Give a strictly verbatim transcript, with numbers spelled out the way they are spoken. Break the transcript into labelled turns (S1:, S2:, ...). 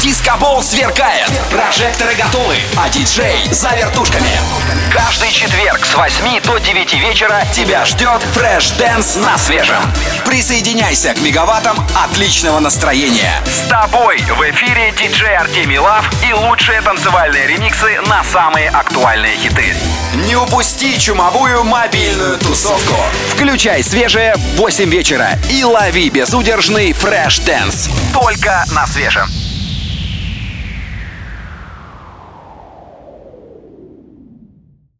S1: Дискобол сверкает, прожекторы готовы, а диджей за вертушками. Каждый четверг с восьми до девяти вечера тебя ждет Fresh Dance на свежем. Присоединяйся к мегаваттам отличного настроения. С тобой в эфире диджей Артемий Лав и лучшие танцевальные ремиксы на самые актуальные хиты. Не упусти чумовую мобильную тусовку. Включай свежее в восемь вечера и лови безудержный Fresh Dance. Только на свежем.